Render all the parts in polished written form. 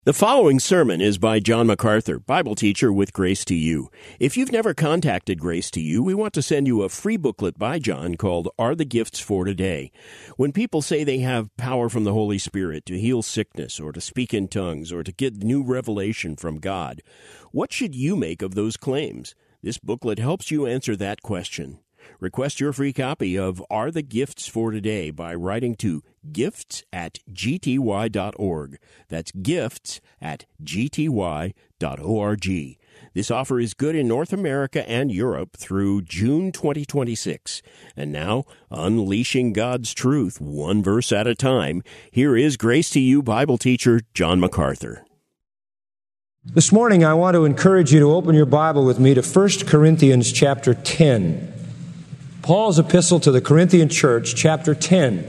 The following sermon is by John MacArthur, Bible teacher with Grace to You. If you've never contacted Grace to You, we want to send you a free booklet by John called Are the Gifts for Today? When people say they have power from the Holy Spirit to heal sickness or to speak in tongues or to get new revelation from God, what should you make of those claims? This booklet helps you answer that question. Request your free copy of Are the Gifts for Today by writing to gifts@gty.org. That's gifts@gty.org. This offer is good in North America and Europe through June 2026. And now, unleashing God's truth one verse at a time, here is Grace to You Bible teacher John MacArthur. This morning I want to encourage you to open your Bible with me to 1 Corinthians chapter 10. Paul's epistle to the Corinthian church, chapter 10.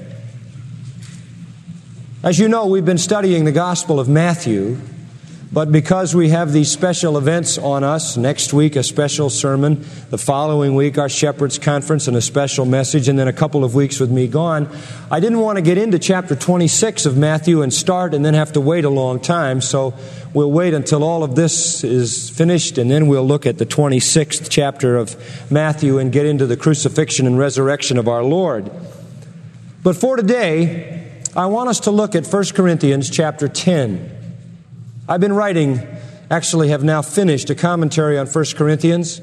As you know, we've been studying the Gospel of Matthew, but because we have these special events on us, next week a special sermon, the following week our Shepherd's Conference and a special message, and then a couple of weeks with me gone, I didn't want to get into chapter 26 of Matthew and start and then have to wait a long time, so we'll wait until all of this is finished, and then we'll look at the 26th chapter of Matthew and get into the crucifixion and resurrection of our Lord. But for today, I want us to look at 1 Corinthians chapter 10. I've been writing, actually have now finished a commentary on 1 Corinthians.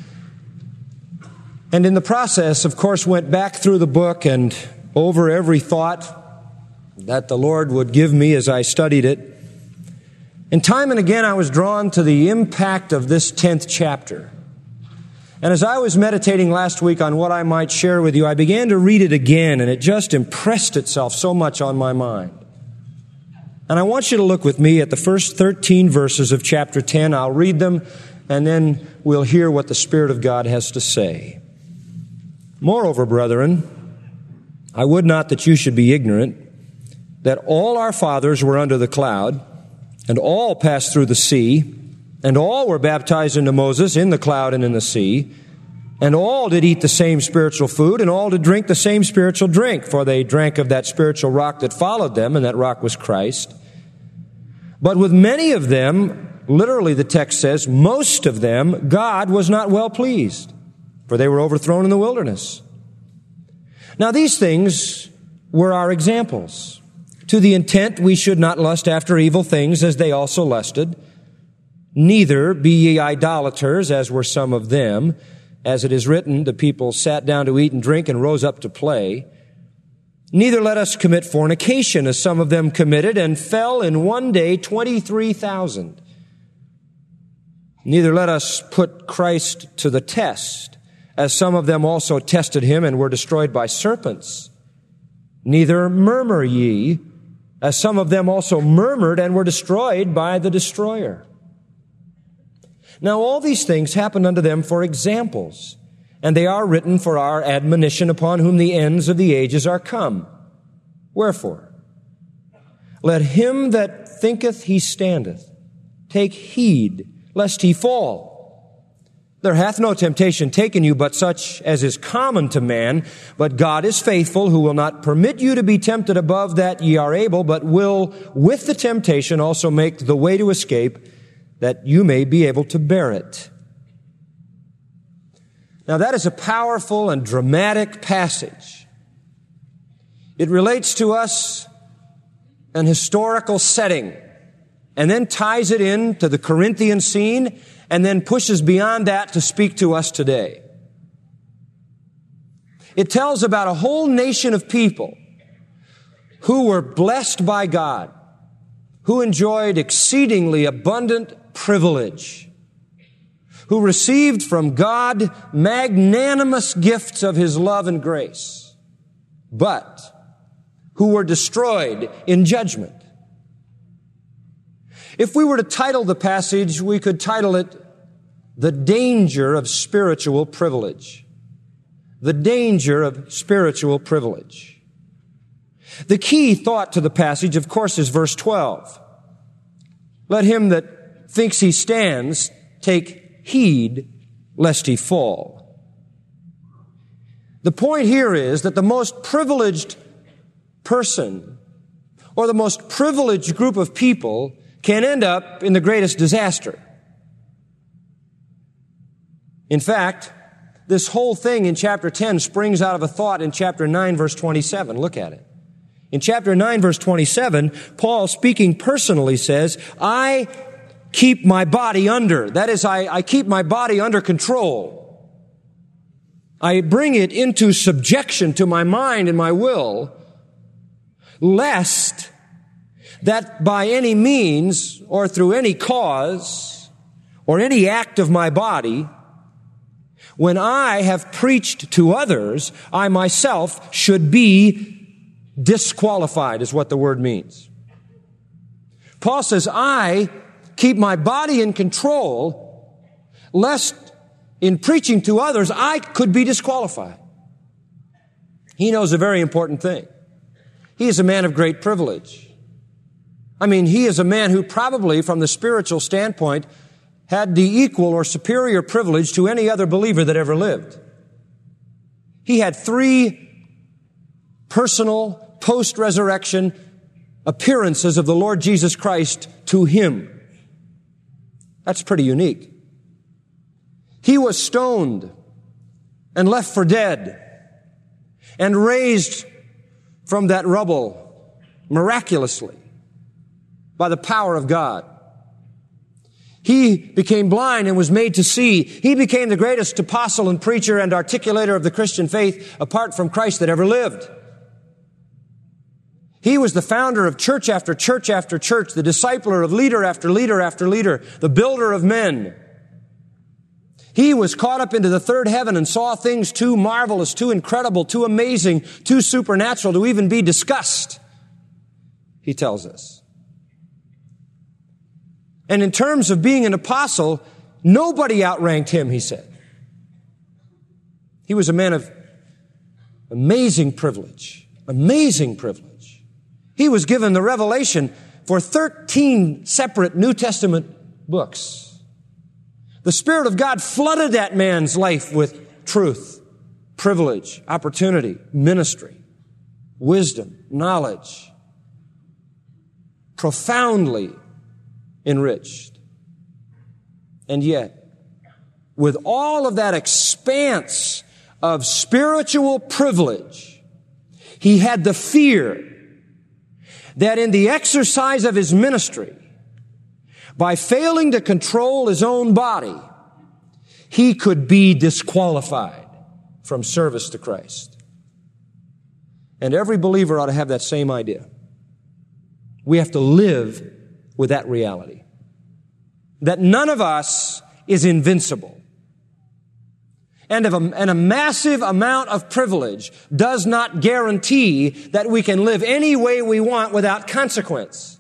And in the process, of course, went back through the book and over every thought that the Lord would give me as I studied it. And time and again, I was drawn to the impact of this 10th chapter. And as I was meditating last week on what I might share with you, I began to read it again, and it just impressed itself so much on my mind. And I want you to look with me at the first 13 verses of chapter 10. I'll read them, and then we'll hear what the Spirit of God has to say. Moreover, brethren, I would not that you should be ignorant that all our fathers were under the cloud, and all passed through the sea, and all were baptized into Moses in the cloud and in the sea, and all did eat the same spiritual food, and all did drink the same spiritual drink, for they drank of that spiritual rock that followed them, and that rock was Christ. But with many of them, literally the text says, most of them, God was not well pleased, for they were overthrown in the wilderness. Now these things were our examples, to the intent we should not lust after evil things as they also lusted. Neither be ye idolaters, as were some of them. As it is written, the people sat down to eat and drink and rose up to play. Neither let us commit fornication, as some of them committed, and fell in one day 23,000. Neither let us put Christ to the test, as some of them also tested him and were destroyed by serpents. Neither murmur ye, as some of them also murmured and were destroyed by the destroyer. Now all these things happened unto them for examples, and they are written for our admonition, upon whom the ends of the ages are come. Wherefore, let him that thinketh he standeth take heed, lest he fall. There hath no temptation taken you but such as is common to man, but God is faithful, who will not permit you to be tempted above that ye are able, but will with the temptation also make the way to escape, that you may be able to bear it. Now that is a powerful and dramatic passage. It relates to us an historical setting, and then ties it in to the Corinthian scene, and then pushes beyond that to speak to us today. It tells about a whole nation of people who were blessed by God, who enjoyed exceedingly abundant privilege, who received from God magnanimous gifts of His love and grace, but who were destroyed in judgment. If we were to title the passage, we could title it, The Danger of Spiritual Privilege. The danger of spiritual privilege. The key thought to the passage, of course, is verse 12. Let him that thinks he stands take heed lest he fall. The point here is that the most privileged person or the most privileged group of people can end up in the greatest disaster. In fact, this whole thing in chapter 10 springs out of a thought in chapter 9, verse 27. Look at it. In chapter 9, verse 27, Paul, speaking personally, says, I keep my body under. That is, I keep my body under control. I bring it into subjection to my mind and my will, lest that by any means or through any cause or any act of my body, when I have preached to others, I myself should be disqualified, is what the word means. Paul says, I keep my body in control, lest in preaching to others, I could be disqualified. He knows a very important thing. He is a man of great privilege. I mean, he is a man who probably, from the spiritual standpoint, had the equal or superior privilege to any other believer that ever lived. He had 3 personal, post-resurrection appearances of the Lord Jesus Christ to him. That's pretty unique. He was stoned and left for dead and raised from that rubble miraculously by the power of God. He became blind and was made to see. He became the greatest apostle and preacher and articulator of the Christian faith apart from Christ that ever lived. He was the founder of church after church after church, the discipler of leader after leader after leader, the builder of men. He was caught up into the third heaven and saw things too marvelous, too incredible, too amazing, too supernatural to even be discussed, he tells us. And in terms of being an apostle, nobody outranked him, he said. He was a man of amazing privilege. Amazing privilege. He was given the revelation for 13 separate New Testament books. The Spirit of God flooded that man's life with truth, privilege, opportunity, ministry, wisdom, knowledge. Profoundly enriched. And yet, with all of that expanse of spiritual privilege, he had the fear that in the exercise of his ministry, by failing to control his own body, he could be disqualified from service to Christ. And every believer ought to have that same idea. We have to live with that reality. That none of us is invincible. And a massive amount of privilege does not guarantee that we can live any way we want without consequence.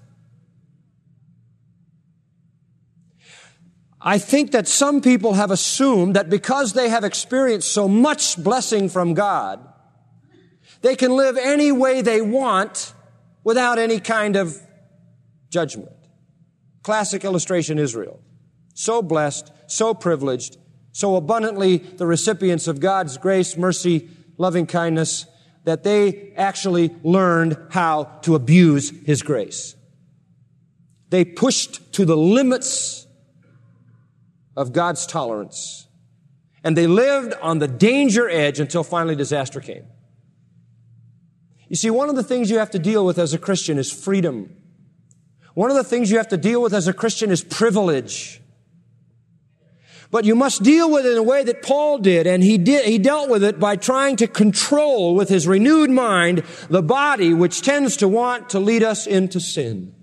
I think that some people have assumed that because they have experienced so much blessing from God, they can live any way they want without any kind of judgment. Classic illustration, Israel. So blessed, so privileged, so abundantly the recipients of God's grace, mercy, loving kindness, that they actually learned how to abuse His grace. They pushed to the limits of God's tolerance, and they lived on the danger edge until finally disaster came. You see, one of the things you have to deal with as a Christian is freedom. One of the things you have to deal with as a Christian is privilege. But you must deal with it in a way that Paul did, and he dealt with it by trying to control with his renewed mind the body which tends to want to lead us into sin.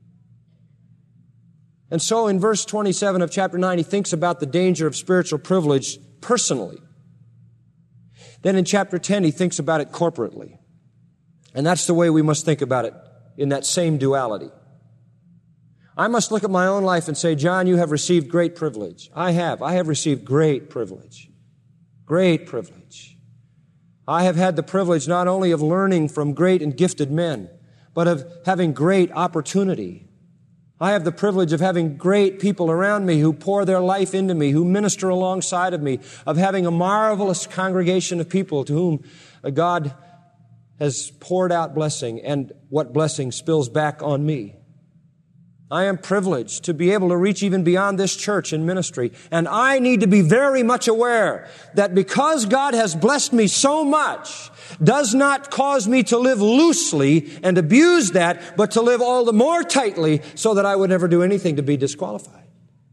And so in verse 27 of chapter 9, he thinks about the danger of spiritual privilege personally. Then in chapter 10, he thinks about it corporately. And that's the way we must think about it in that same duality. I must look at my own life and say, John, you have received great privilege. I have. I have received great privilege. Great privilege. I have had the privilege not only of learning from great and gifted men, but of having great opportunity. I have the privilege of having great people around me who pour their life into me, who minister alongside of me, of having a marvelous congregation of people to whom God has poured out blessing, and what blessing spills back on me. I am privileged to be able to reach even beyond this church in ministry. And I need to be very much aware that because God has blessed me so much, does not cause me to live loosely and abuse that, but to live all the more tightly so that I would never do anything to be disqualified.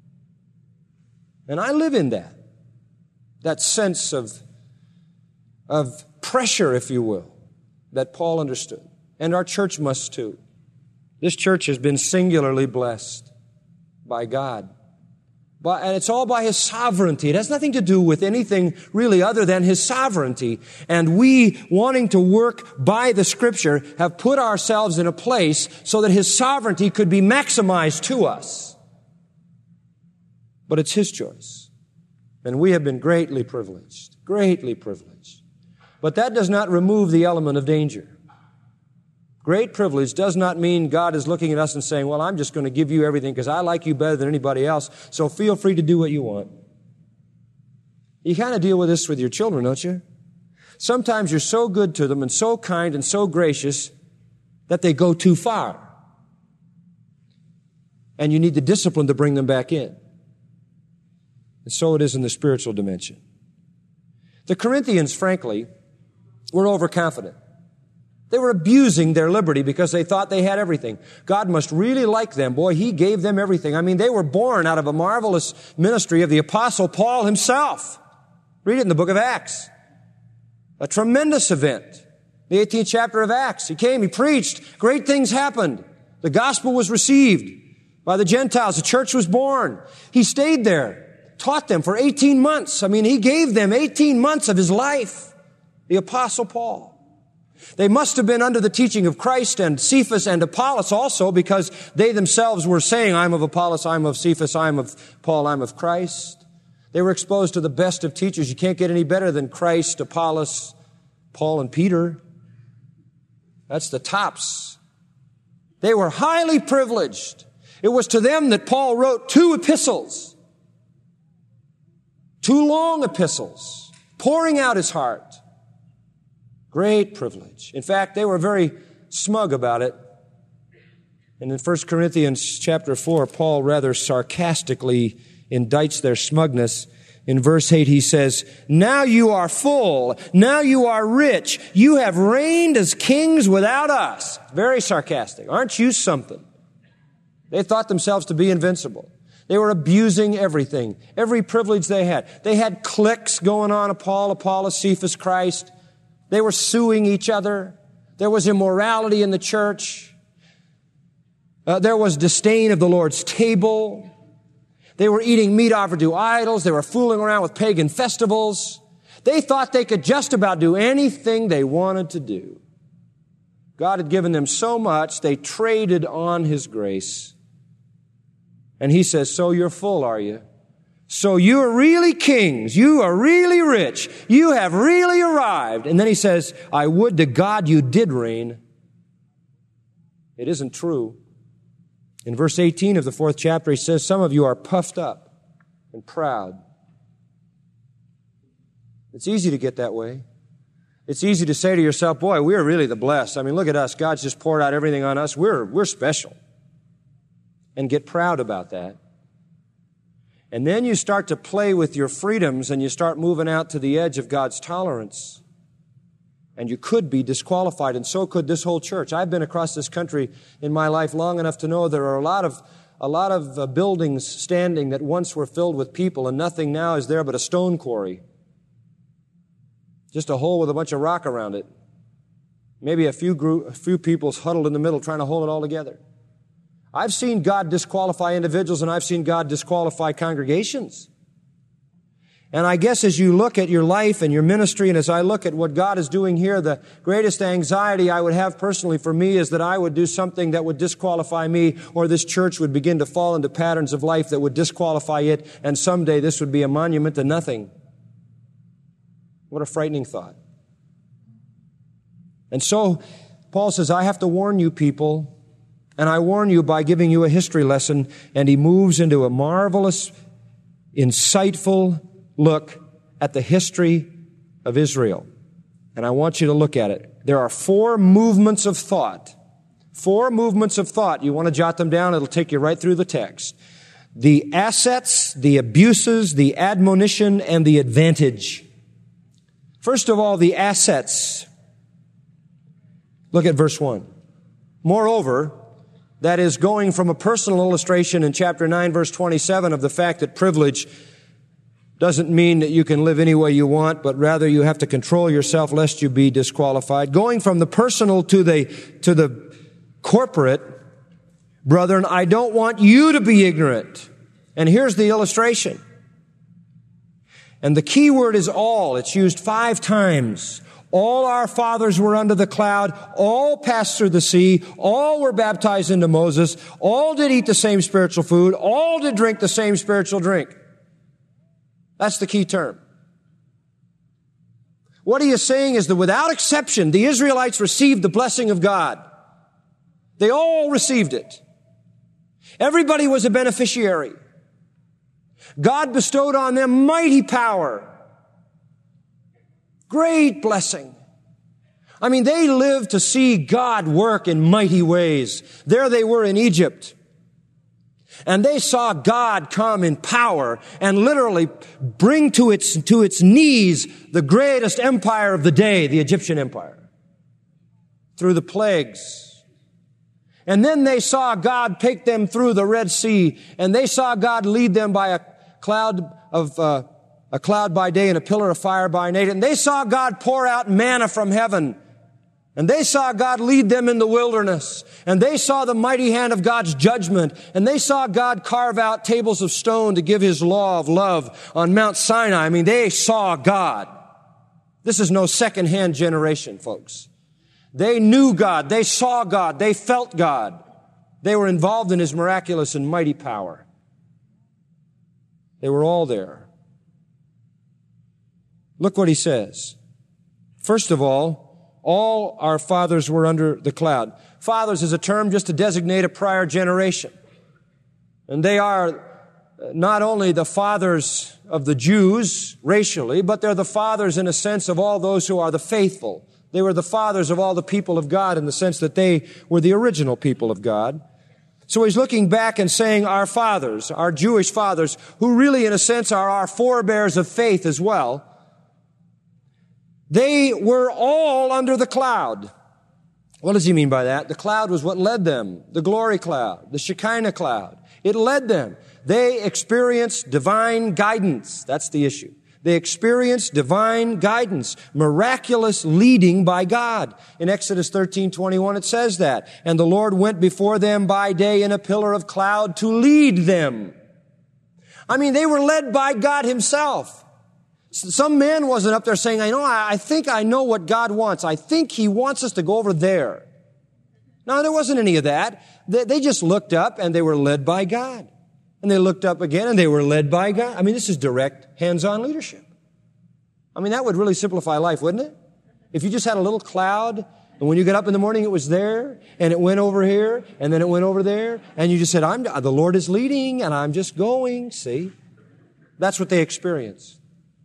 And I live in that sense of pressure, if you will, that Paul understood. And our church must too. This church has been singularly blessed by God. And it's all by His sovereignty. It has nothing to do with anything really other than His sovereignty. And we, wanting to work by the Scripture, have put ourselves in a place so that His sovereignty could be maximized to us. But it's His choice. And we have been greatly privileged. Greatly privileged. But that does not remove the element of danger. Great privilege does not mean God is looking at us and saying, well, I'm just going to give you everything because I like you better than anybody else, so feel free to do what you want. You kind of deal with this with your children, don't you? Sometimes you're so good to them and so kind and so gracious that they go too far. And you need the discipline to bring them back in. And so it is in the spiritual dimension. The Corinthians, frankly, were overconfident. They were abusing their liberty because they thought they had everything. God must really like them. Boy, He gave them everything. I mean, they were born out of a marvelous ministry of the Apostle Paul himself. Read it in the book of Acts. A tremendous event. The 18th chapter of Acts. He came, he preached. Great things happened. The gospel was received by the Gentiles. The church was born. He stayed there, taught them for 18 months. I mean, he gave them 18 months of his life. The Apostle Paul. They must have been under the teaching of Christ and Cephas and Apollos also, because they themselves were saying, I'm of Apollos, I'm of Cephas, I'm of Paul, I'm of Christ. They were exposed to the best of teachers. You can't get any better than Christ, Apollos, Paul, and Peter. That's the tops. They were highly privileged. It was to them that Paul wrote 2 epistles. 2 long epistles, pouring out his heart. Great privilege. In fact, they were very smug about it. And in 1 Corinthians chapter 4, Paul rather sarcastically indicts their smugness. In verse 8, he says, now you are full. Now you are rich. You have reigned as kings without us. Very sarcastic. Aren't you something? They thought themselves to be invincible. They were abusing everything, every privilege they had. They had cliques going on, Paul, Apollos, Cephas, Christ. They were suing each other. There was immorality in the church. There was disdain of the Lord's table. They were eating meat offered to idols. They were fooling around with pagan festivals. They thought they could just about do anything they wanted to do. God had given them so much, they traded on His grace. And He says, so you're full, are you? So you are really kings. You are really rich. You have really arrived. And then He says, I would to God you did reign. It isn't true. In verse 18 of the 4th chapter, He says, some of you are puffed up and proud. It's easy to get that way. It's easy to say to yourself, boy, we're really the blessed. I mean, look at us. God's just poured out everything on us. We're special. And get proud about that. And then you start to play with your freedoms and you start moving out to the edge of God's tolerance. And you could be disqualified, and so could this whole church. I've been across this country in my life long enough to know there are a lot of buildings standing that once were filled with people, and nothing now is there but a stone quarry. Just a hole with a bunch of rock around it. Maybe a few people's huddled in the middle trying to hold it all together. I've seen God disqualify individuals, and I've seen God disqualify congregations. And I guess as you look at your life and your ministry, and as I look at what God is doing here, the greatest anxiety I would have personally for me is that I would do something that would disqualify me, or this church would begin to fall into patterns of life that would disqualify it, and someday this would be a monument to nothing. What a frightening thought. And so, Paul says, I have to warn you people, and I warn you by giving you a history lesson, and he moves into a marvelous, insightful look at the history of Israel. And I want you to look at it. There are 4 movements of thought 4 movements of thought. You want to jot them down, it'll take you right through the text. The assets, the abuses, the admonition, and the advantage. First of all, the assets. Look at verse 1. Moreover, that is going from a personal illustration in chapter 9, verse 27 of the fact that privilege doesn't mean that you can live any way you want, but rather you have to control yourself lest you be disqualified. Going from the personal to the corporate, brethren, I don't want you to be ignorant. And here's the illustration. And the key word is all. It's used 5 times. All our fathers were under the cloud. All passed through the sea. All were baptized into Moses. All did eat the same spiritual food. All did drink the same spiritual drink. That's the key term. What he is saying is that without exception, the Israelites received the blessing of God. They all received it. Everybody was a beneficiary. God bestowed on them mighty power. Great blessing. I mean, they lived to see God work in mighty ways. There they were in Egypt. And they saw God come in power and literally bring to its knees the greatest empire of the day, the Egyptian empire, through the plagues. And then they saw God take them through the Red Sea, and they saw God lead them by a cloud by day and a pillar of fire by night. And they saw God pour out manna from heaven. And they saw God lead them in the wilderness. And they saw the mighty hand of God's judgment. And they saw God carve out tables of stone to give His law of love on Mount Sinai. I mean, they saw God. This is no second-hand generation, folks. They knew God. They saw God. They felt God. They were involved in His miraculous and mighty power. They were all there. Look what he says. First of all our fathers were under the cloud. Fathers is a term just to designate a prior generation. And they are not only the fathers of the Jews racially, but they're the fathers in a sense of all those who are the faithful. They were the fathers of all the people of God in the sense that they were the original people of God. So he's looking back and saying our fathers, our Jewish fathers, who really in a sense are our forebears of faith as well, they were all under the cloud. What does he mean by that? The cloud was what led them. The glory cloud, the Shekinah cloud. It led them. They experienced divine guidance. That's the issue. They experienced divine guidance, miraculous leading by God. In Exodus 13:21 it says that. And the Lord went before them by day in a pillar of cloud to lead them. I mean, they were led by God Himself. Some man wasn't up there saying, I think I know what God wants. I think He wants us to go over there. No, there wasn't any of that. They just looked up and they were led by God. And they looked up again and they were led by God. I mean, this is direct hands-on leadership. I mean, that would really simplify life, wouldn't it? If you just had a little cloud and when you got up in the morning it was there and it went over here and then it went over there and you just said, the Lord is leading and I'm just going. See? That's what they experienced.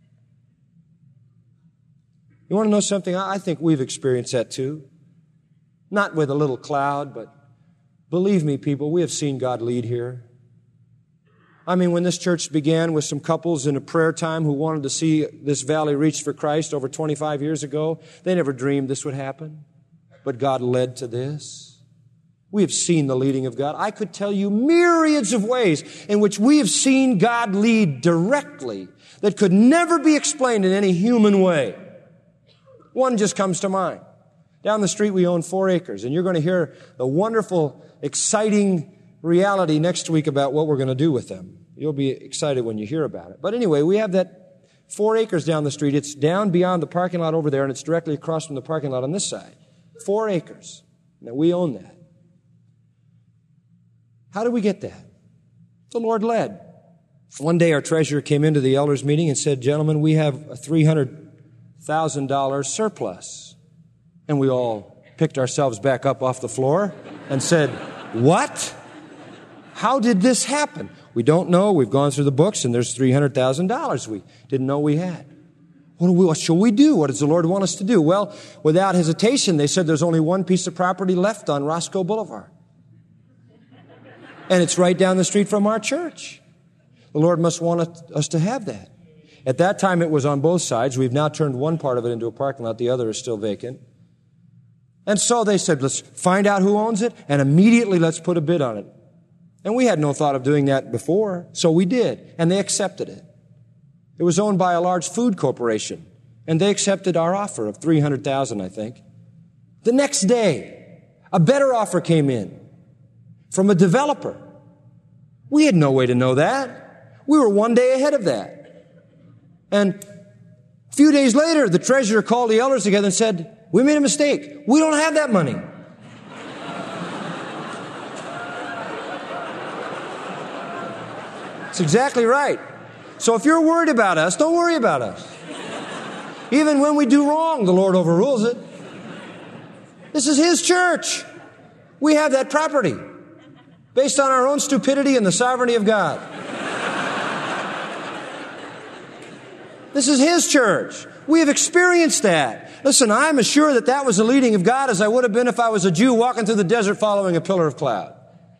You want to know something? I think we've experienced that too. Not with a little cloud, but believe me, people, we have seen God lead here. I mean, when this church began with some couples in a prayer time who wanted to see this valley reached for Christ over 25 years ago, they never dreamed this would happen. But God led to this. We have seen the leading of God. I could tell you myriads of ways in which we have seen God lead directly that could never be explained in any human way. One just comes to mind. Down the street we own 4 acres, and you're going to hear the wonderful, exciting reality next week about what we're going to do with them. You'll be excited when you hear about it. But anyway, we have that 4 acres down the street. It's down beyond the parking lot over there, and it's directly across from the parking lot on this side. 4 acres. Now, we own that. How did we get that? The Lord led. One day our treasurer came into the elders meeting and said, gentlemen, we have a $300,000 surplus. And we all picked ourselves back up off the floor and said, what? How did this happen? We don't know. We've gone through the books and there's $300,000 we didn't know we had. What shall we do? What does the Lord want us to do? Well, without hesitation, they said there's only one piece of property left on Roscoe Boulevard. And it's right down the street from our church. The Lord must want us to have that. At that time, it was on both sides. We've now turned one part of it into a parking lot. The other is still vacant. And so they said, let's find out who owns it, and immediately let's put a bid on it. And we had no thought of doing that before, so we did. And they accepted it. It was owned by a large food corporation, and they accepted our offer of $300,000, I think. The next day, a better offer came in from a developer. We had no way to know that. We were one day ahead of that. And a few days later, the treasurer called the elders together and said, we made a mistake. We don't have that money. That's exactly right. So if you're worried about us, don't worry about us. Even when we do wrong, the Lord overrules it. This is His church. We have that property based on our own stupidity and the sovereignty of God. This is His church. We have experienced that. Listen, I'm as sure that was the leading of God as I would have been if I was a Jew walking through the desert following a pillar of cloud.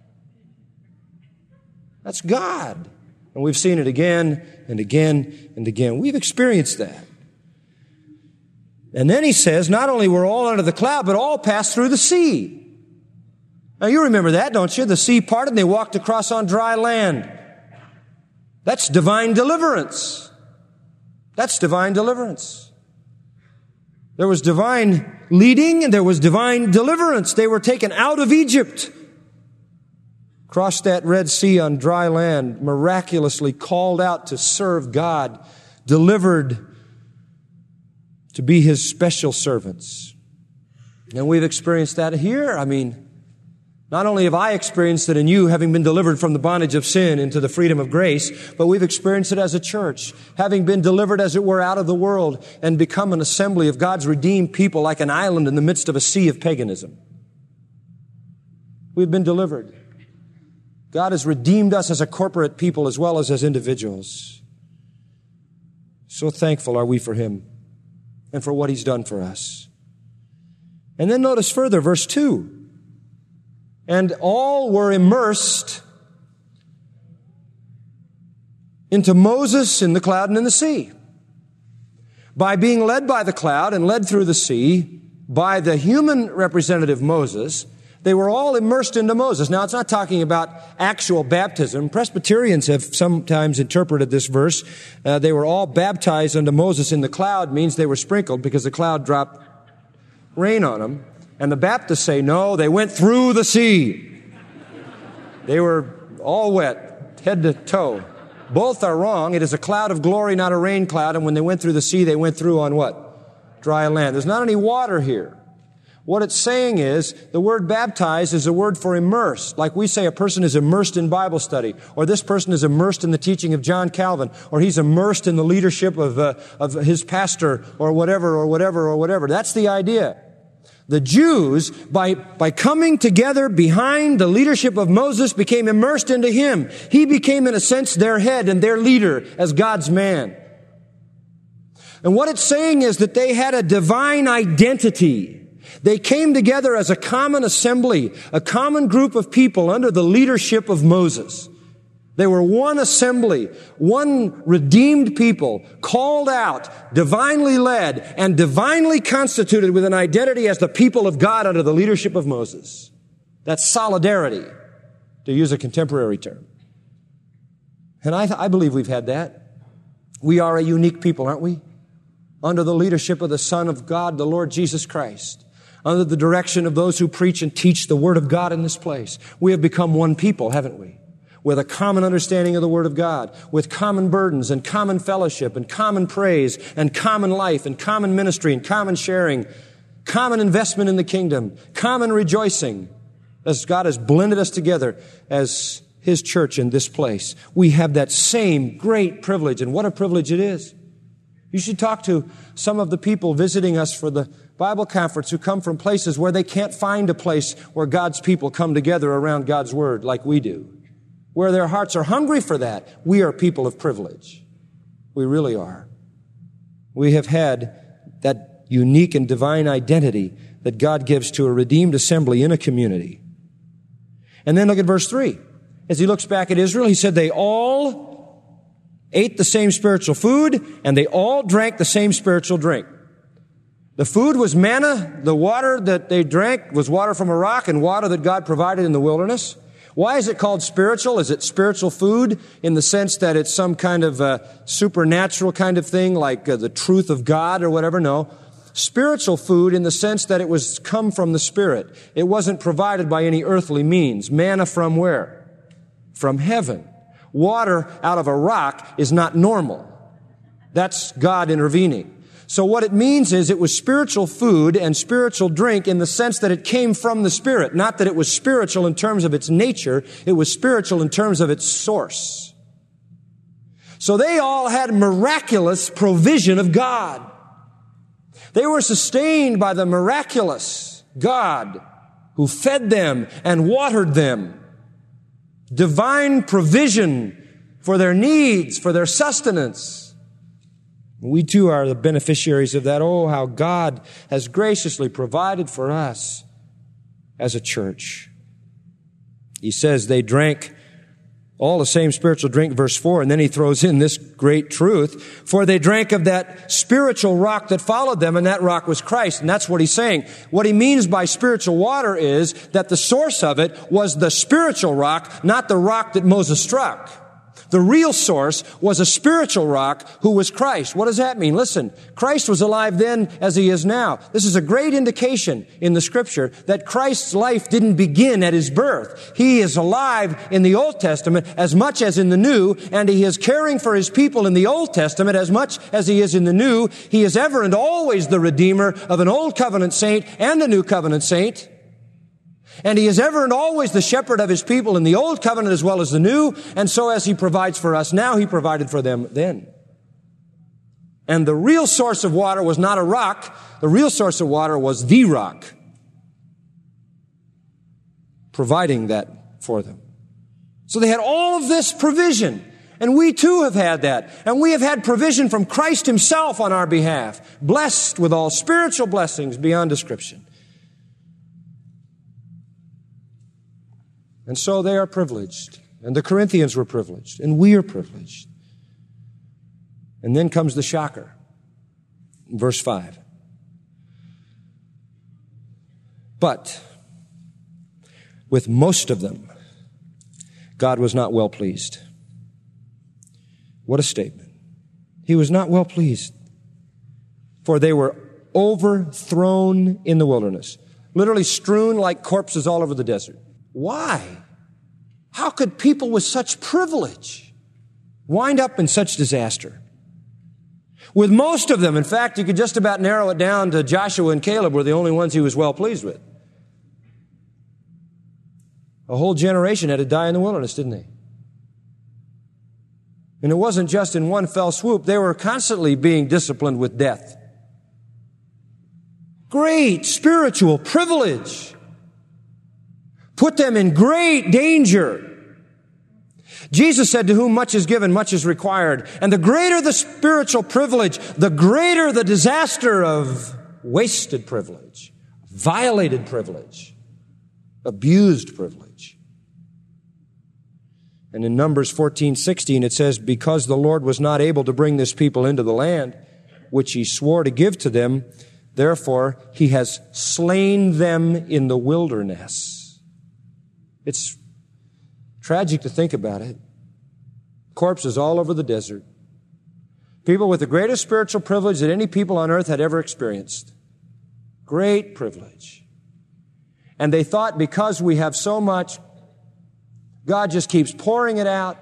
That's God. And we've seen it again and again and again. We've experienced that. And then he says, not only were all under the cloud, but all passed through the sea. Now you remember that, don't you? The sea parted and they walked across on dry land. That's divine deliverance. That's divine deliverance. There was divine leading and there was divine deliverance. They were taken out of Egypt. Crossed that Red Sea on dry land, miraculously called out to serve God, delivered to be His special servants. And we've experienced that here. I mean, not only have I experienced it in you, having been delivered from the bondage of sin into the freedom of grace, but we've experienced it as a church, having been delivered, as it were, out of the world and become an assembly of God's redeemed people like an island in the midst of a sea of paganism. We've been delivered. God has redeemed us as a corporate people as well as individuals. So thankful are we for Him and for what He's done for us. And then notice further, verse 2. And all were immersed into Moses in the cloud and in the sea. By being led by the cloud and led through the sea by the human representative Moses, they were all immersed into Moses. Now, it's not talking about actual baptism. Presbyterians have sometimes interpreted this verse. They were all baptized unto Moses in the cloud means they were sprinkled because the cloud dropped rain on them. And the Baptists say, no, they went through the sea. They were all wet, head to toe. Both are wrong. It is a cloud of glory, not a rain cloud. And when they went through the sea, they went through on what? Dry land. There's not any water here. What it's saying is, the word baptized is a word for immersed. Like we say a person is immersed in Bible study, or this person is immersed in the teaching of John Calvin, or he's immersed in the leadership of his pastor, or whatever. That's the idea. The Jews, by coming together behind the leadership of Moses, became immersed into him. He became, in a sense, their head and their leader as God's man. And what it's saying is that they had a divine identity. They came together as a common assembly, a common group of people under the leadership of Moses. They were one assembly, one redeemed people, called out, divinely led, and divinely constituted with an identity as the people of God under the leadership of Moses. That's solidarity, to use a contemporary term. And I believe we've had that. We are a unique people, aren't we? Under the leadership of the Son of God, the Lord Jesus Christ. Under the direction of those who preach and teach the Word of God in this place. We have become one people, haven't we? With a common understanding of the Word of God, with common burdens and common fellowship and common praise and common life and common ministry and common sharing, common investment in the kingdom, common rejoicing, as God has blended us together as His church in this place. We have that same great privilege, and what a privilege it is. You should talk to some of the people visiting us for the Bible conference who come from places where they can't find a place where God's people come together around God's Word like we do. Where their hearts are hungry for that. We are people of privilege. We really are. We have had that unique and divine identity that God gives to a redeemed assembly in a community. And then look at verse 3. As he looks back at Israel, he said they all ate the same spiritual food and they all drank the same spiritual drink. The food was manna. The water that they drank was water from a rock and water that God provided in the wilderness. Why is it called spiritual? Is it spiritual food in the sense that it's some kind of supernatural kind of thing, like the truth of God or whatever? No. Spiritual food in the sense that it was come from the Spirit. It wasn't provided by any earthly means. Manna from where? From heaven. Water out of a rock is not normal. That's God intervening. So what it means is it was spiritual food and spiritual drink in the sense that it came from the Spirit. Not that it was spiritual in terms of its nature. It was spiritual in terms of its source. So they all had miraculous provision of God. They were sustained by the miraculous God who fed them and watered them. Divine provision for their needs, for their sustenance. We too are the beneficiaries of that. Oh, how God has graciously provided for us as a church. He says they drank all the same spiritual drink, verse 4, and then he throws in this great truth. For they drank of that spiritual rock that followed them, and that rock was Christ. And that's what he's saying. What he means by spiritual water is that the source of it was the spiritual rock, not the rock that Moses struck. The real source was a spiritual rock who was Christ. What does that mean? Listen, Christ was alive then as he is now. This is a great indication in the Scripture that Christ's life didn't begin at his birth. He is alive in the Old Testament as much as in the New, and he is caring for his people in the Old Testament as much as he is in the New. He is ever and always the Redeemer of an Old Covenant saint and a New Covenant saint. And he is ever and always the shepherd of his people in the Old Covenant as well as the New. And so as he provides for us now, he provided for them then. And the real source of water was not a rock. The real source of water was the rock, providing that for them. So they had all of this provision. And we too have had that. And we have had provision from Christ himself on our behalf, blessed with all spiritual blessings beyond description. And so they are privileged. And the Corinthians were privileged. And we are privileged. And then comes the shocker. Verse 5. But with most of them, God was not well pleased. What a statement. He was not well pleased. For they were overthrown in the wilderness. Literally strewn like corpses all over the desert. Why? How could people with such privilege wind up in such disaster? With most of them, in fact, you could just about narrow it down to Joshua and Caleb were the only ones he was well pleased with. A whole generation had to die in the wilderness, didn't they? And it wasn't just in one fell swoop. They were constantly being disciplined with death. Great spiritual privilege. Put them in great danger. Jesus said, to whom much is given, much is required. And the greater the spiritual privilege, the greater the disaster of wasted privilege, violated privilege, abused privilege. And in Numbers 14:16, it says, because the Lord was not able to bring this people into the land, which he swore to give to them, therefore he has slain them in the wilderness. It's tragic to think about it. Corpses all over the desert. People with the greatest spiritual privilege that any people on earth had ever experienced. Great privilege. And they thought because we have so much, God just keeps pouring it out.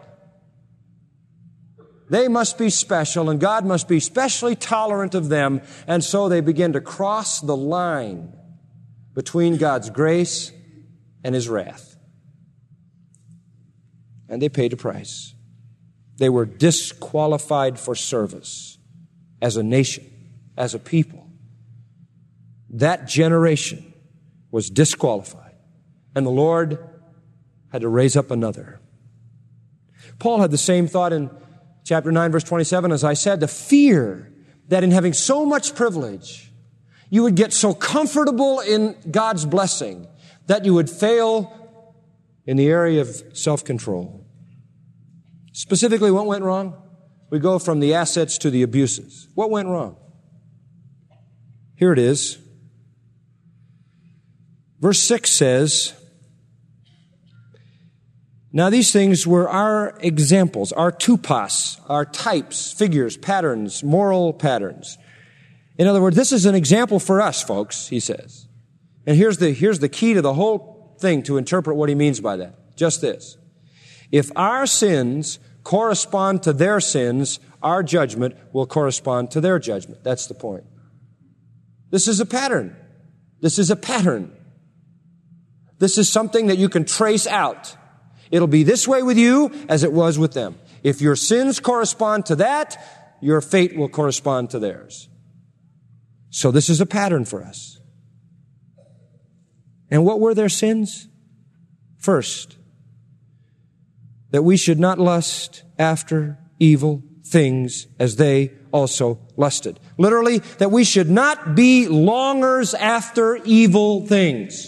They must be special and God must be specially tolerant of them. And so they begin to cross the line between God's grace and his wrath. And they paid a price. They were disqualified for service as a nation, as a people. That generation was disqualified. And the Lord had to raise up another. Paul had the same thought in chapter 9, verse 27. As I said, the fear that in having so much privilege, you would get so comfortable in God's blessing that you would fail in the area of self-control. Specifically, what went wrong? We go from the assets to the abuses. What went wrong? Here it is. Verse 6 says, now these things were our examples, our tupas, our types, figures, patterns, moral patterns. In other words, this is an example for us, folks, he says. And here's the key to the whole thing to interpret what he means by that. Just this. If our sins correspond to their sins, our judgment will correspond to their judgment. That's the point. This is a pattern. This is a pattern. This is something that you can trace out. It'll be this way with you as it was with them. If your sins correspond to that, your fate will correspond to theirs. So this is a pattern for us. And what were their sins? First, that we should not lust after evil things as they also lusted. Literally, that we should not be longers after evil things.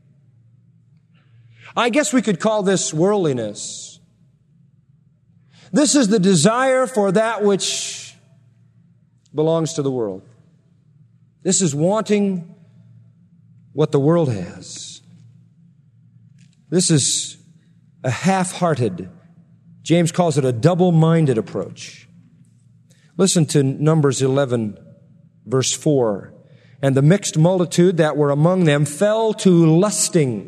I guess we could call this worldliness. This is the desire for that which belongs to the world. This is wanting what the world has. This is a half-hearted, James calls it a double-minded approach. Listen to Numbers 11, verse 4. And the mixed multitude that were among them fell to lusting.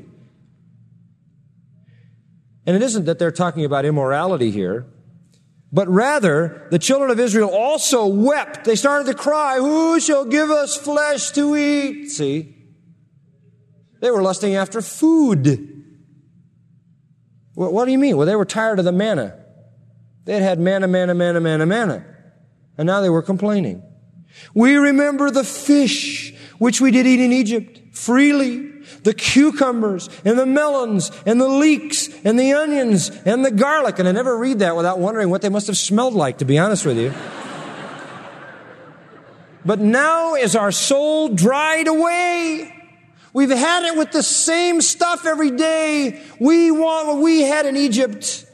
And it isn't that they're talking about immorality here, but rather the children of Israel also wept. They started to cry, who shall give us flesh to eat? See? They were lusting after food. What do you mean? Well, they were tired of the manna. They had had manna. And now they were complaining. We remember the fish which we did eat in Egypt freely, the cucumbers and the melons and the leeks and the onions and the garlic. And I never read that without wondering what they must have smelled like, to be honest with you. But now is our soul dried away. We've had it with the same stuff every day. We want what we had in Egypt.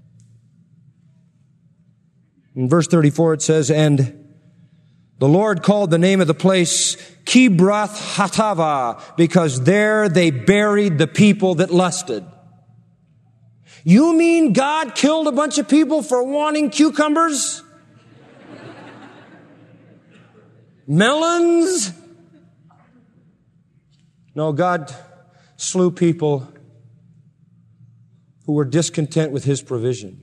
In verse 34 it says, and the Lord called the name of the place Kibroth Hattaavah, because there they buried the people that lusted. You mean God killed a bunch of people for wanting cucumbers? Melons? No, God slew people who were discontent with His provision.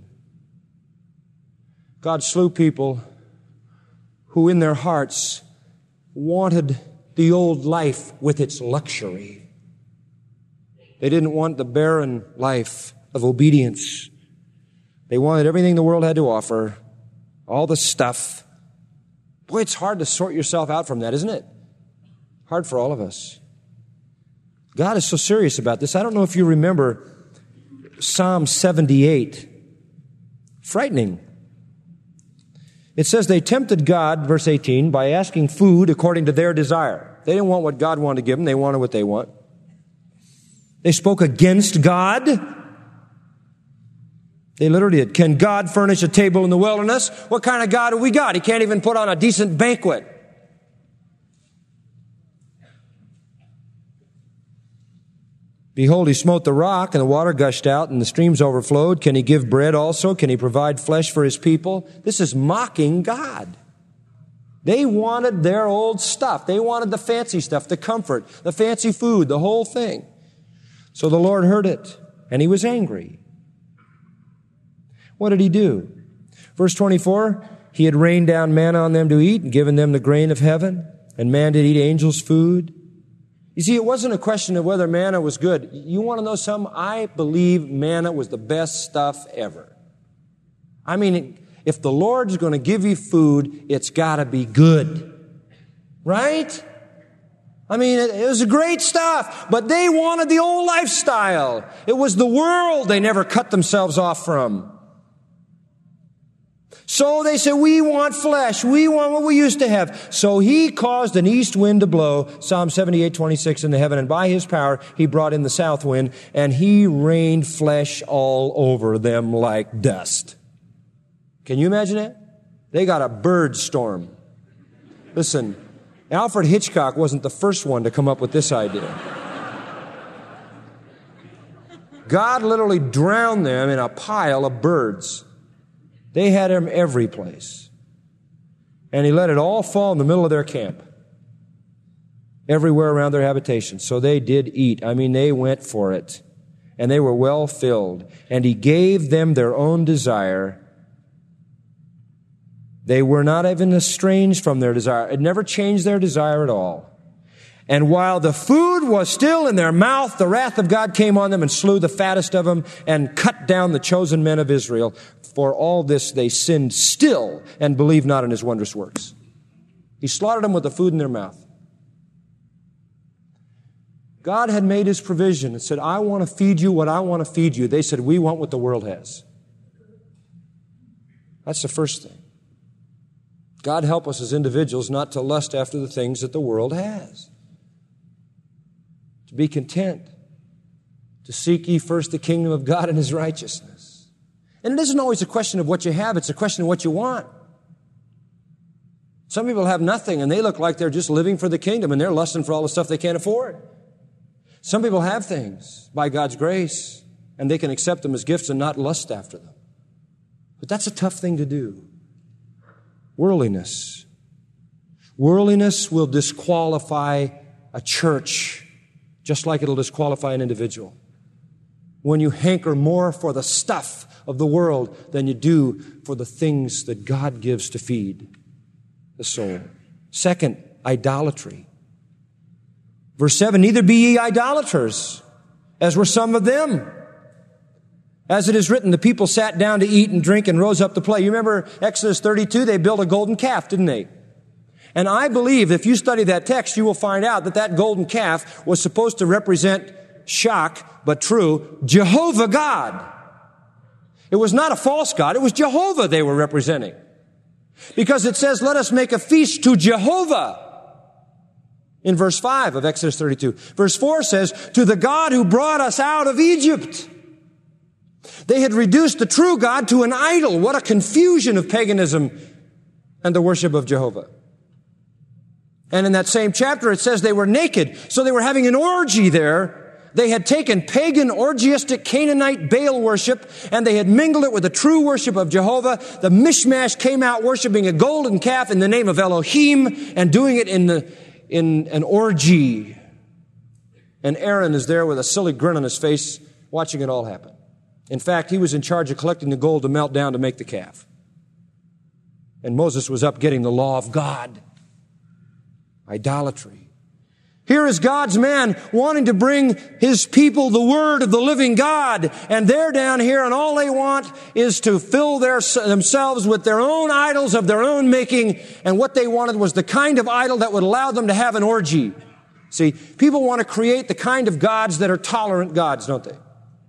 God slew people who in their hearts wanted the old life with its luxury. They didn't want the barren life of obedience. They wanted everything the world had to offer, all the stuff. Boy, it's hard to sort yourself out from that, isn't it? Hard for all of us. God is so serious about this. I don't know if you remember Psalm 78. Frightening. It says they tempted God, verse 18, by asking food according to their desire. They didn't want what God wanted to give them. They wanted what they want. They spoke against God. They literally did. Can God furnish a table in the wilderness? What kind of God have we got? He can't even put on a decent banquet. Behold, He smote the rock, and the water gushed out, and the streams overflowed. Can He give bread also? Can He provide flesh for His people? This is mocking God. They wanted their old stuff. They wanted the fancy stuff, the comfort, the fancy food, the whole thing. So the Lord heard it, and He was angry. What did He do? Verse 24, He had rained down manna on them to eat and given them the grain of heaven, and man did eat angels' food. You see, it wasn't a question of whether manna was good. You want to know something? I believe manna was the best stuff ever. I mean, if the Lord's going to give you food, it's got to be good. Right? I mean, it was great stuff, but they wanted the old lifestyle. It was the world they never cut themselves off from. So they said, we want flesh. We want what we used to have. So he caused an east wind to blow, Psalm 78:26 in the heaven, and by his power he brought in the south wind, and he rained flesh all over them like dust. Can you imagine that? They got a bird storm. Listen, Alfred Hitchcock wasn't the first one to come up with this idea. God literally drowned them in a pile of birds. They had them every place. And he let it all fall in the middle of their camp. Everywhere around their habitation. So they did eat. I mean, they went for it. And they were well filled. And he gave them their own desire. They were not even estranged from their desire. It never changed their desire at all. And while the food was still in their mouth, the wrath of God came on them and slew the fattest of them and cut down the chosen men of Israel. For all this they sinned still and believed not in his wondrous works. He slaughtered them with the food in their mouth. God had made his provision and said, I want to feed you what I want to feed you. They said, we want what the world has. That's the first thing. God help us as individuals not to lust after the things that the world has. To be content. To seek ye first the kingdom of God and his righteousness. And it isn't always a question of what you have, it's a question of what you want. Some people have nothing and they look like they're just living for the kingdom and they're lusting for all the stuff they can't afford. Some people have things by God's grace and they can accept them as gifts and not lust after them. But that's a tough thing to do. Worldliness. Worldliness will disqualify a church just like it'll disqualify an individual. When you hanker more for the stuff of the world than you do for the things that God gives to feed the soul. Second, idolatry. Verse 7, neither be ye idolaters, as were some of them. As it is written, the people sat down to eat and drink and rose up to play. You remember Exodus 32, they built a golden calf, didn't they? And I believe if you study that text, you will find out that that golden calf was supposed to represent, shock, but true, Jehovah God. It was not a false God, it was Jehovah they were representing. Because it says, let us make a feast to Jehovah. In verse 5 of Exodus 32. Verse 4 says, to the God who brought us out of Egypt. They had reduced the true God to an idol. What a confusion of paganism and the worship of Jehovah. And in that same chapter it says they were naked. So they were having an orgy there. They had taken pagan, orgiastic, Canaanite Baal worship and they had mingled it with the true worship of Jehovah. The mishmash came out worshiping a golden calf in the name of Elohim and doing it in an orgy. And Aaron is there with a silly grin on his face watching it all happen. In fact, he was in charge of collecting the gold to melt down to make the calf. And Moses was up getting the law of God. Idolatry. Here is God's man wanting to bring his people the word of the living God. And they're down here and all they want is to fill themselves with their own idols of their own making. And what they wanted was the kind of idol that would allow them to have an orgy. See, people want to create the kind of gods that are tolerant gods, don't they?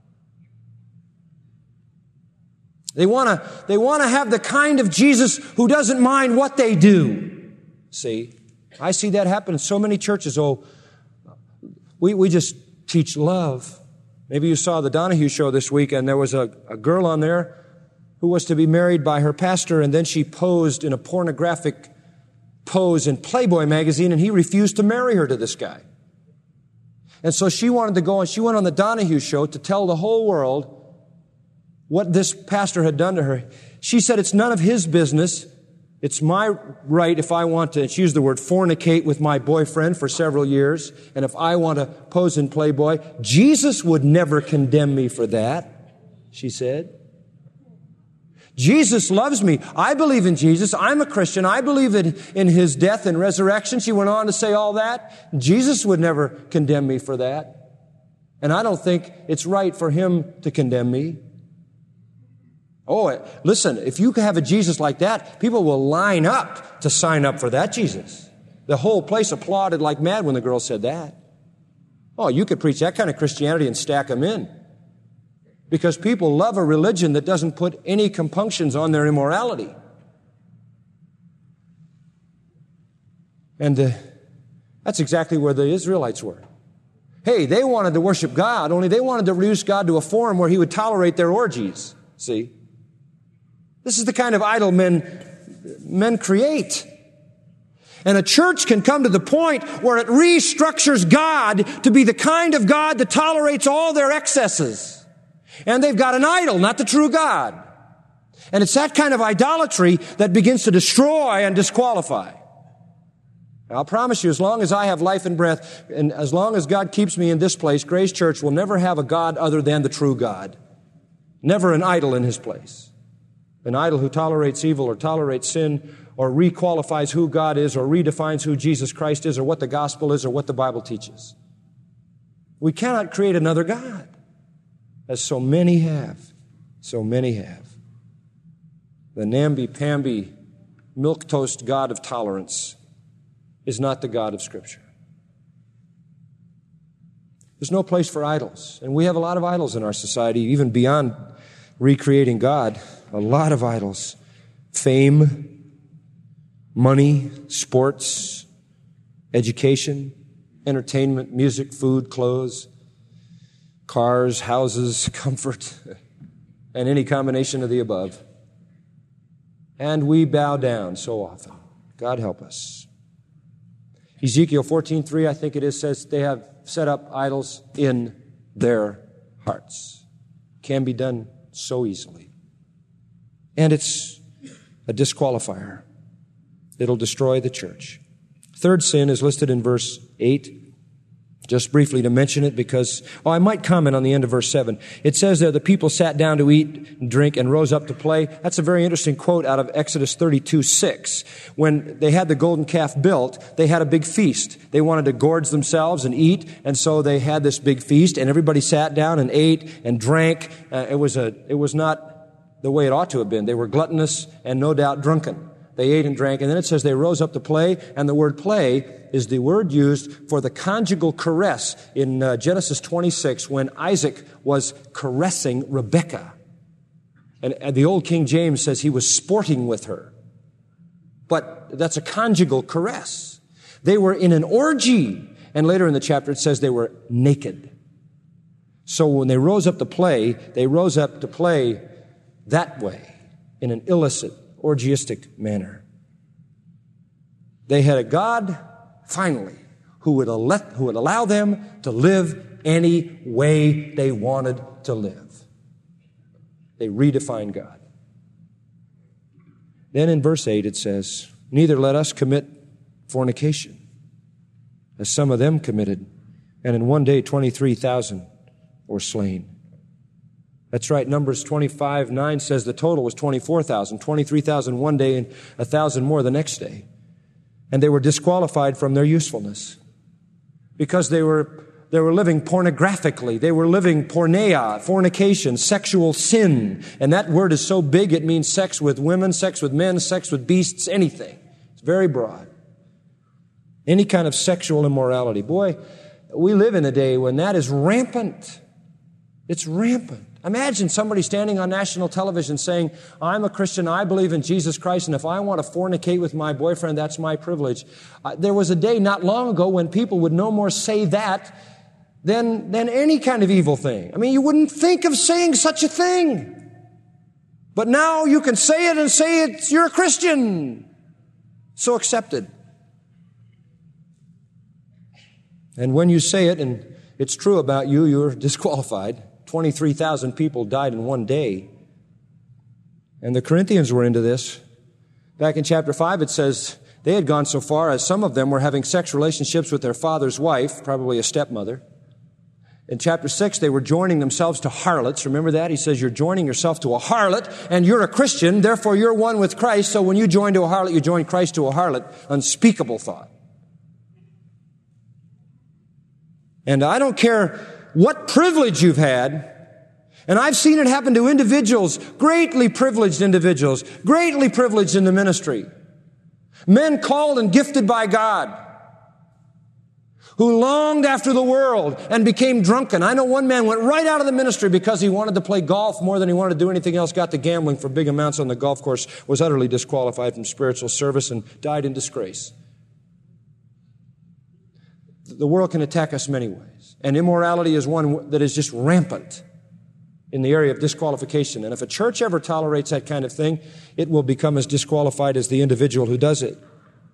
They want to have the kind of Jesus who doesn't mind what they do. See? I see that happen in so many churches. Oh, we just teach love. Maybe you saw the Donahue show this week and there was a girl on there who was to be married by her pastor and then she posed in a pornographic pose in Playboy magazine and he refused to marry her to this guy. And so she wanted to go and she went on the Donahue show to tell the whole world what this pastor had done to her. She said it's none of his business. It's my right if I want to, and she used the word fornicate with my boyfriend for several years, and if I want to pose in Playboy, Jesus would never condemn me for that, she said. Jesus loves me. I believe in Jesus. I'm a Christian. I believe in his death and resurrection. She went on to say all that. Jesus would never condemn me for that. And I don't think it's right for him to condemn me. Oh, listen, if you have a Jesus like that, people will line up to sign up for that Jesus. The whole place applauded like mad when the girl said that. Oh, you could preach that kind of Christianity and stack them in. Because people love a religion that doesn't put any compunctions on their immorality. And that's exactly where the Israelites were. Hey, they wanted to worship God, only they wanted to reduce God to a form where He would tolerate their orgies. See? This is the kind of idol men create. And a church can come to the point where it restructures God to be the kind of God that tolerates all their excesses. And they've got an idol, not the true God. And it's that kind of idolatry that begins to destroy and disqualify. I'll promise you, as long as I have life and breath, and as long as God keeps me in this place, Grace Church will never have a God other than the true God. Never an idol in His place. An idol who tolerates evil or tolerates sin or requalifies who God is or redefines who Jesus Christ is or what the gospel is or what the Bible teaches. We cannot create another God, as so many have. So many have. The namby-pamby, milquetoast God of tolerance is not the God of Scripture. There's no place for idols. And we have a lot of idols in our society, even beyond recreating God. A lot of idols. Fame, money, sports, education, entertainment, music, food, clothes, cars, houses, comfort, and any combination of the above. And we bow down so often. God help us. Ezekiel 14:3, I think it is, says they have set up idols in their hearts. Can be done so easily. And it's a disqualifier. It'll destroy the church. Third sin is listed in verse 8. Just briefly to mention it because, I might comment on the end of verse 7. It says there, the people sat down to eat and drink and rose up to play. That's a very interesting quote out of Exodus 32:6. When they had the golden calf built, they had a big feast. They wanted to gorge themselves and eat, and so they had this big feast, and everybody sat down and ate and drank. It was not the way it ought to have been. They were gluttonous and no doubt drunken. They ate and drank, and then it says they rose up to play, and the word play is the word used for the conjugal caress in Genesis 26 when Isaac was caressing Rebekah. And the old King James says he was sporting with her. But that's a conjugal caress. They were in an orgy, and later in the chapter it says they were naked. So when they rose up to play, they rose up to play that way, in an illicit, orgiastic manner. They had a God, finally, who would allow them to live any way they wanted to live. They redefined God. Then in verse 8 it says, neither let us commit fornication, as some of them committed, and in one day 23,000 were slain. That's right, Numbers 25:9 says the total was 24,000, 23,000 one day and 1,000 more the next day. And they were disqualified from their usefulness because they were living pornographically. They were living porneia, fornication, sexual sin. And that word is so big it means sex with women, sex with men, sex with beasts, anything. It's very broad. Any kind of sexual immorality. Boy, we live in a day when that is rampant. It's rampant. Imagine somebody standing on national television saying, I'm a Christian, I believe in Jesus Christ, and if I want to fornicate with my boyfriend, that's my privilege. There was a day not long ago when people would no more say that than any kind of evil thing. I mean, you wouldn't think of saying such a thing. But now you can say it and say it, you're a Christian. So accepted. And when you say it and it's true about you, you're disqualified. 23,000 people died in one day. And the Corinthians were into this. Back in chapter 5, it says they had gone so far as some of them were having sex relationships with their father's wife, probably a stepmother. In chapter 6, they were joining themselves to harlots. Remember that? He says, you're joining yourself to a harlot, and you're a Christian, therefore you're one with Christ. So when you join to a harlot, you join Christ to a harlot. Unspeakable thought. And I don't care what privilege you've had, and I've seen it happen to individuals, greatly privileged individuals, greatly privileged in the ministry. Men called and gifted by God, who longed after the world and became drunken. I know one man went right out of the ministry because he wanted to play golf more than he wanted to do anything else, got to gambling for big amounts on the golf course, was utterly disqualified from spiritual service and died in disgrace. the world can attack us many ways. And immorality is one that is just rampant in the area of disqualification. And if a church ever tolerates that kind of thing, it will become as disqualified as the individual who does it.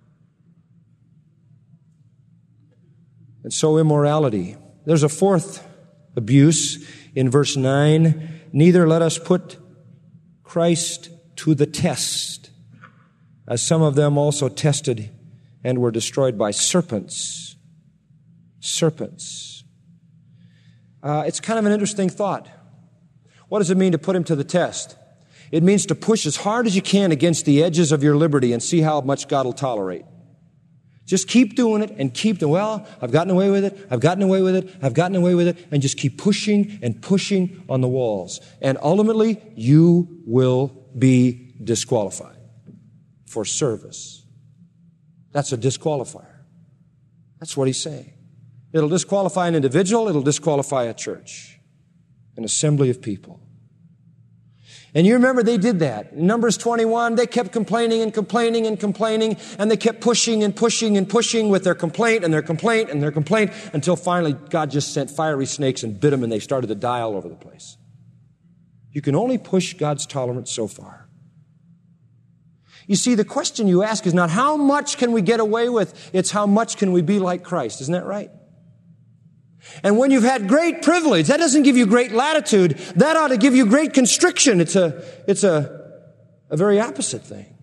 And so immorality. There's a fourth abuse in verse 9. Neither let us put Christ to the test, as some of them also tested and were destroyed by serpents. Serpents. It's kind of an interesting thought. What does it mean to put him to the test? It means to push as hard as you can against the edges of your liberty and see how much God will tolerate. Just keep doing it and keep doing, well, I've gotten away with it, I've gotten away with it, I've gotten away with it, and just keep pushing and pushing on the walls. And ultimately, you will be disqualified for service. That's a disqualifier. That's what he's saying. It'll disqualify an individual, it'll disqualify a church, an assembly of people. And you remember they did that. In Numbers 21, they kept complaining and complaining and complaining, and they kept pushing and pushing and pushing with their complaint and their complaint and their complaint until finally God just sent fiery snakes and bit them, and they started to die all over the place. You can only push God's tolerance so far. You see, the question you ask is not how much can we get away with, it's how much can we be like Christ. Isn't that right? And when you've had great privilege, that doesn't give you great latitude. That ought to give you great constriction. It's a very opposite thing.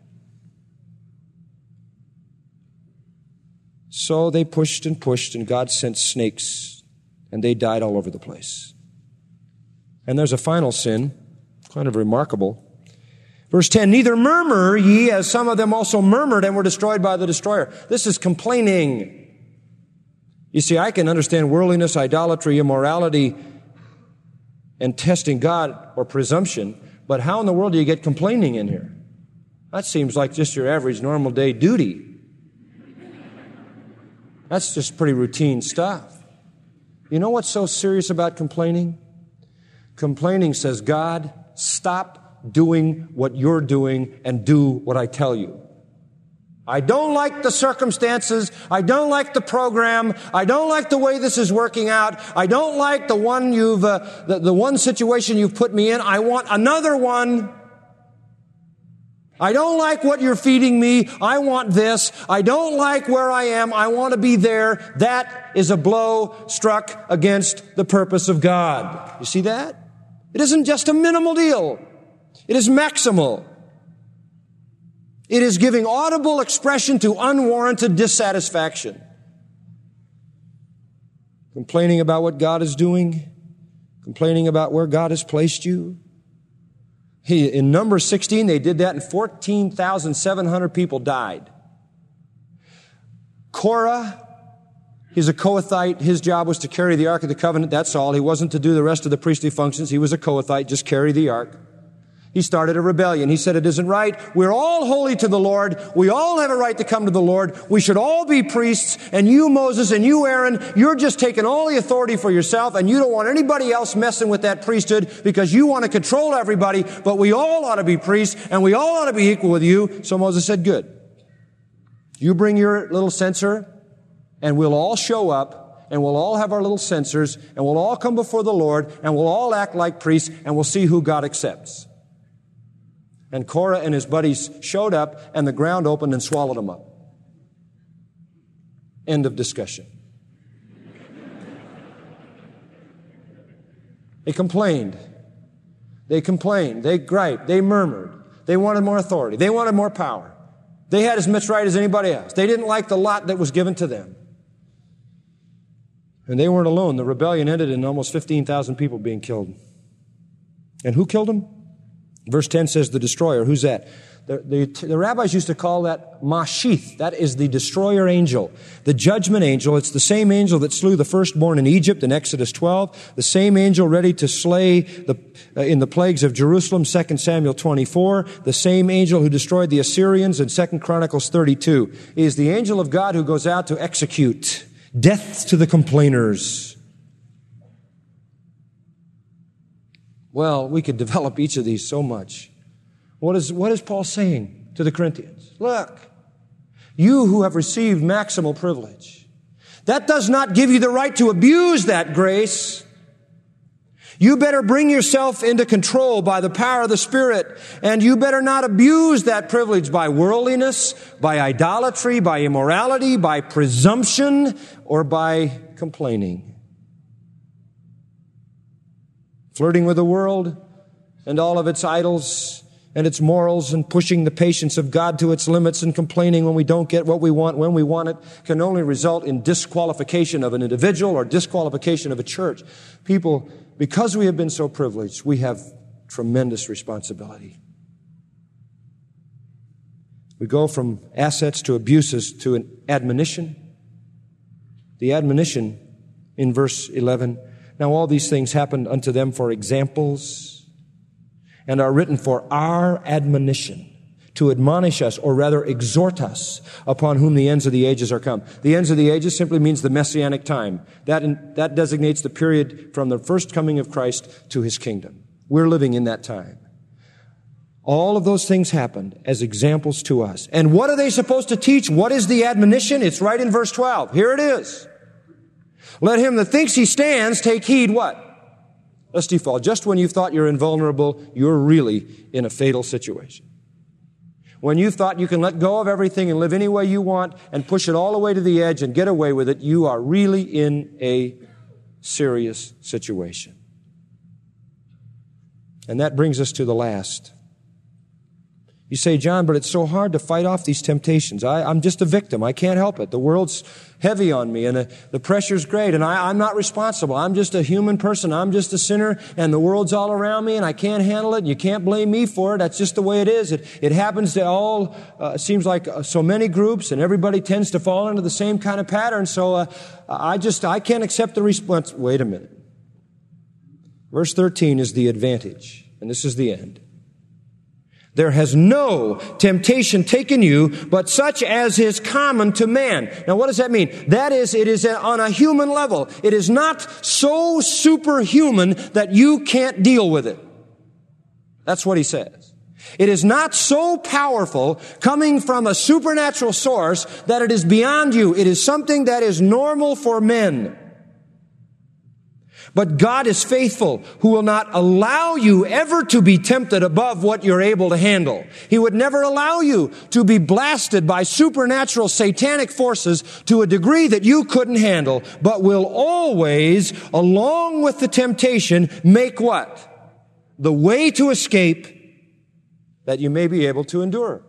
So they pushed and pushed, and God sent snakes, and they died all over the place. And there's a final sin, kind of remarkable. Verse 10, neither murmur ye, as some of them also murmured and were destroyed by the destroyer. This is complaining. You see, I can understand worldliness, idolatry, immorality, and testing God or presumption, but how in the world do you get complaining in here? That seems like just your average normal day duty. That's just pretty routine stuff. You know what's so serious about complaining? Complaining says, God, stop doing what you're doing and do what I tell you. I don't like the circumstances. I don't like the program. I don't like the way this is working out. I don't like the one the one situation you've put me in. I want another one. I don't like what you're feeding me. I want this. I don't like where I am. I want to be there. That is a blow struck against the purpose of God. You see that? It isn't just a minimal deal. It is maximal. It is giving audible expression to unwarranted dissatisfaction. Complaining about what God is doing. Complaining about where God has placed you. In Numbers 16, they did that and 14,700 people died. Korah, he's a Kohathite. His job was to carry the Ark of the Covenant. That's all. He wasn't to do the rest of the priestly functions. He was a Kohathite, just carry the Ark. He started a rebellion. He said, it isn't right. We're all holy to the Lord. We all have a right to come to the Lord. We should all be priests. And you, Moses, and you, Aaron, you're just taking all the authority for yourself, and you don't want anybody else messing with that priesthood because you want to control everybody, but we all ought to be priests, and we all ought to be equal with you. So Moses said, good. You bring your little censer, and we'll all show up, and we'll all have our little censers, and we'll all come before the Lord, and we'll all act like priests, and we'll see who God accepts. And Korah and his buddies showed up, and the ground opened and swallowed them up. End of discussion. They complained. They complained. They griped. They murmured. They wanted more authority. They wanted more power. They had as much right as anybody else. They didn't like the lot that was given to them. And they weren't alone. The rebellion ended in almost 15,000 people being killed. And who killed them? Verse 10 says the destroyer. Who's that? The rabbis used to call that Mashith. That is the destroyer angel, the judgment angel. It's the same angel that slew the firstborn in Egypt in Exodus 12, the same angel ready to slay in the plagues of Jerusalem, 2 Samuel 24, the same angel who destroyed the Assyrians in 2 Chronicles 32. He is the angel of God who goes out to execute death to the complainers. Well, we could develop each of these so much. What is Paul saying to the Corinthians? Look, you who have received maximal privilege, That does not give you the right to abuse that grace. You better bring yourself into control by the power of the Spirit, and you better not abuse that privilege by worldliness, by idolatry, by immorality, by presumption, or by complaining. Flirting with the world and all of its idols and its morals, and pushing the patience of God to its limits, and complaining when we don't get what we want when we want it, can only result in disqualification of an individual or disqualification of a church. People, because we have been so privileged, we have tremendous responsibility. We go from assets to abuses to an admonition. The admonition in verse 11, now all these things happened unto them for examples, and are written for our admonition, to admonish us, or rather exhort us, upon whom the ends of the ages are come. The ends of the ages simply means the messianic time. That designates the period from the first coming of Christ to His kingdom. We're living in that time. All of those things happened as examples to us. And what are they supposed to teach? What is the admonition? It's right in verse 12. Here it is. Let him that thinks he stands take heed what? Lest he fall. Just when you thought you're invulnerable, you're really in a fatal situation. When you thought you can let go of everything and live any way you want and push it all the way to the edge and get away with it, you are really in a serious situation. And that brings us to the last. You say, John, but it's so hard to fight off these temptations. I'm just a victim. I can't help it. The world's heavy on me, and the pressure's great, and I'm not responsible. I'm just a human person. I'm just a sinner, and the world's all around me, and I can't handle it, and you can't blame me for it. That's just the way it is. It happens to all, seems like so many groups, and everybody tends to fall into the same kind of pattern, so I can't accept the response. Wait a minute. Verse 13 is the advantage, and this is the end. There has no temptation taken you, but such as is common to man. Now, what does that mean? That is, it is on a human level. It is not so superhuman that you can't deal with it. That's what he says. It is not so powerful, coming from a supernatural source, that it is beyond you. It is something that is normal for men. But God is faithful, who will not allow you ever to be tempted above what you're able to handle. He would never allow you to be blasted by supernatural satanic forces to a degree that you couldn't handle, but will always, along with the temptation, make what? The way to escape that you may be able to endure.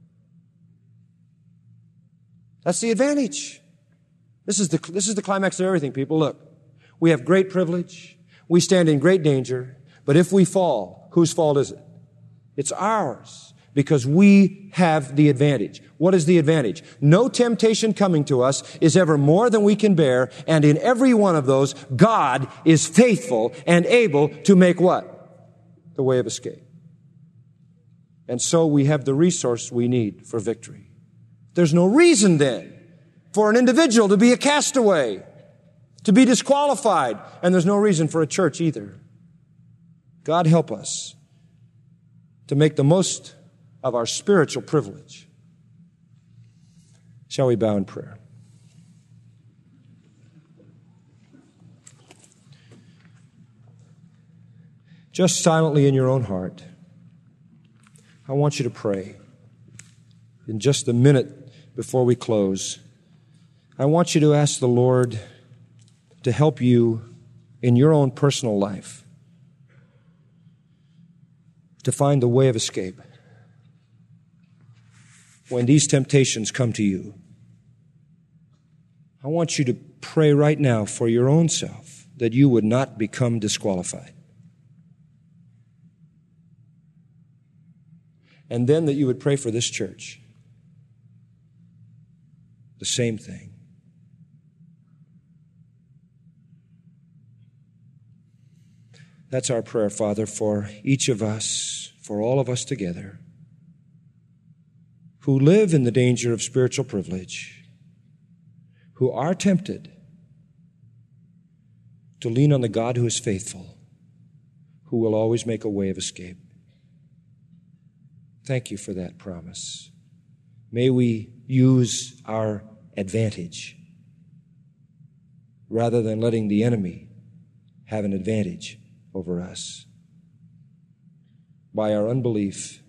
That's the advantage. This is the climax of everything, people. Look. We have great privilege. We stand in great danger. But if we fall, whose fault is it? It's ours, because we have the advantage. What is the advantage? No temptation coming to us is ever more than we can bear, and in every one of those, God is faithful and able to make what? The way of escape. And so we have the resource we need for victory. There's no reason then for an individual to be a castaway, to be disqualified, and there's no reason for a church either. God help us to make the most of our spiritual privilege. Shall we bow in prayer? Just silently in your own heart, I want you to pray. In just a minute before we close, I want you to ask the Lord to help you in your own personal life to find the way of escape when these temptations come to you. I want you to pray right now for your own self that you would not become disqualified. And then that you would pray for this church. The same thing. That's our prayer, Father, for each of us, for all of us together, who live in the danger of spiritual privilege, who are tempted to lean on the God who is faithful, who will always make a way of escape. Thank you for that promise. May we use our advantage rather than letting the enemy have an advantage over us by our unbelief,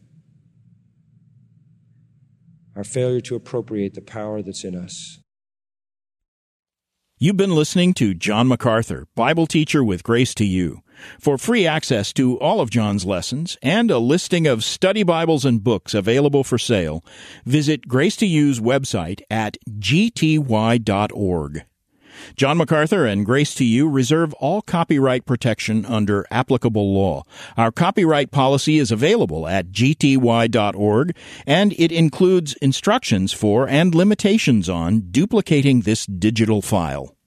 our failure to appropriate the power that's in us. You've been listening to John MacArthur, Bible teacher with Grace to You. For free access to all of John's lessons and a listing of study Bibles and books available for sale, visit Grace to You's website at gty.org. John MacArthur and Grace to You reserve all copyright protection under applicable law. Our copyright policy is available at gty.org, and it includes instructions for and limitations on duplicating this digital file.